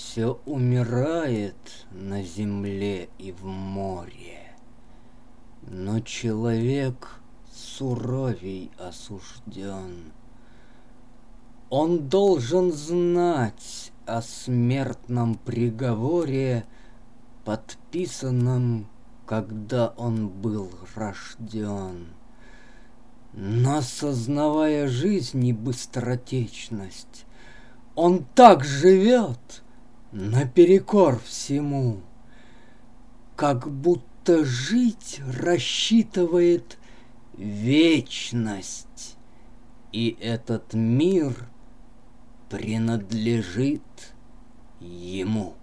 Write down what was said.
Все умирает на земле и в море, но человек суровей осужден. Он должен знать о смертном приговоре, подписанном, когда он был рожден. Но, сознавая жизнь и быстротечность, он так живет наперекор всему, как будто жить рассчитывает вечность, и этот мир принадлежит ему.